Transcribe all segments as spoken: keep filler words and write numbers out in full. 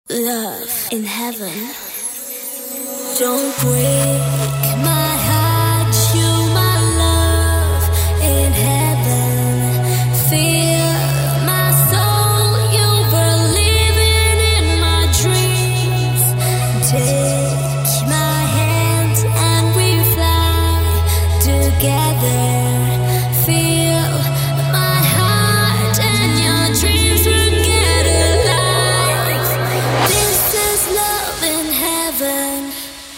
Love in heaven. Don't break my heart, you my love in heaven. Feel my soul, you were living in my dreams. Take my hand and we fly together. Feel my heart and your dreams will get alive. This is love in heaven.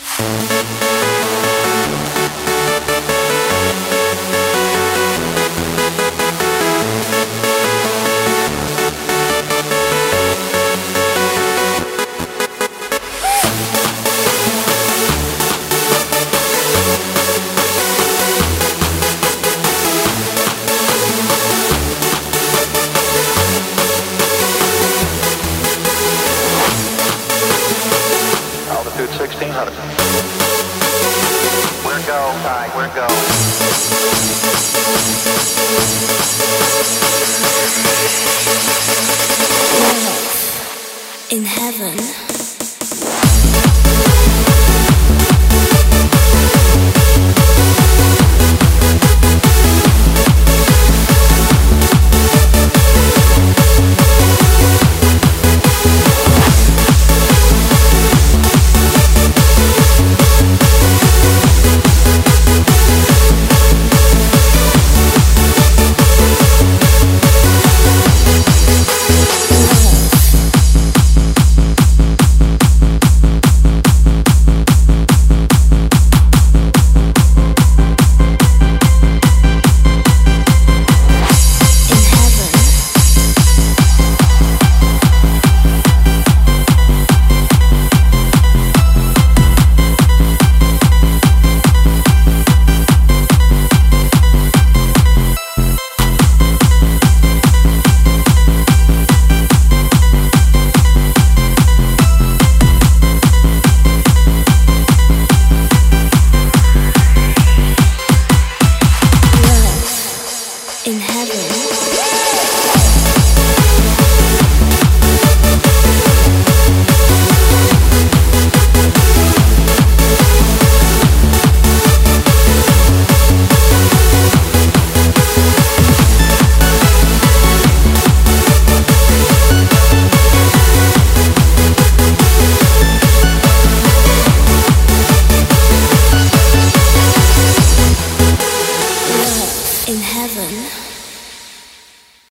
Altitude sixteen hundred. We're go, Ty, we're go. Love in heaven.